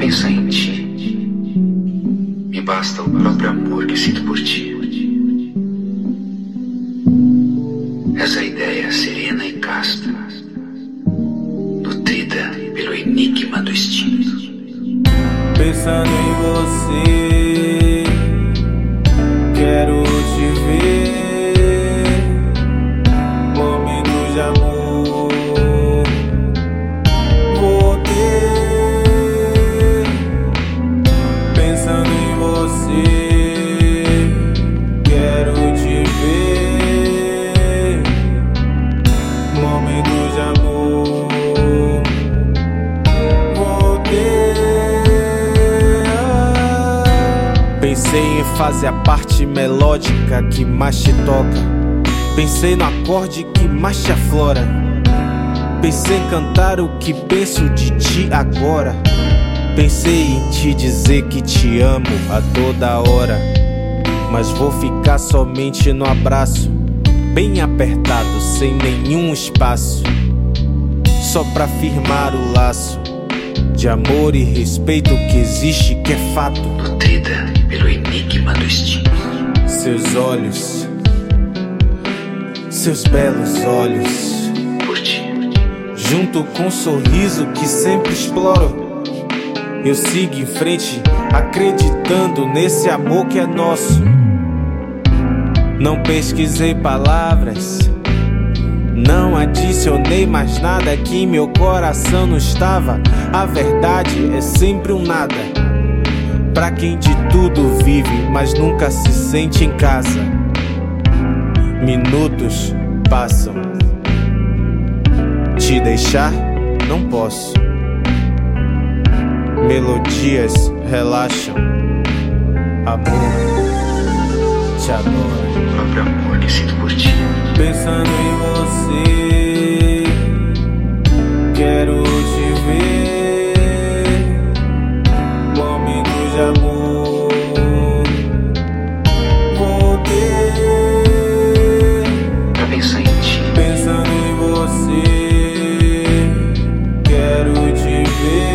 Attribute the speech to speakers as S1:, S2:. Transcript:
S1: pensar em ti, me basta o próprio amor que sinto por ti. Essa ideia serena e casta, nutrida pelo enigma do instinto.
S2: Pensando em você, quero te ver, momento de amor, vou ter. Pensando em você, quero te ver, momento de amor, vou ter. Pensei em fazer a parte melódica que mais te toca. Pensei no acorde que mais te aflora. Pensei em cantar o que penso de ti agora. Pensei em te dizer que te amo a toda hora. Mas vou ficar somente no abraço, bem apertado, sem nenhum espaço, só pra firmar o laço de amor e respeito que existe, que é fato.
S1: Nutrida pelo enigma do instinto.
S2: Seus olhos, seus belos olhos,
S1: Por ti,
S2: junto com o sorriso que sempre exploro, eu sigo em frente, acreditando nesse amor que é nosso. Não pesquisei palavras, não adicionei mais nada que em meu coração não estava. A verdade é sempre um nada pra quem de tudo vive, mas nunca se sente em casa. Minutos passam, te deixar não posso. Melodias relaxam, amor, te adoro.
S1: o próprio amor que sinto por ti.
S2: Pensando em você, quero te ver, momento de amor, vou ter.
S1: Pra pensar em ti,
S2: Pensando em você, quero te ver,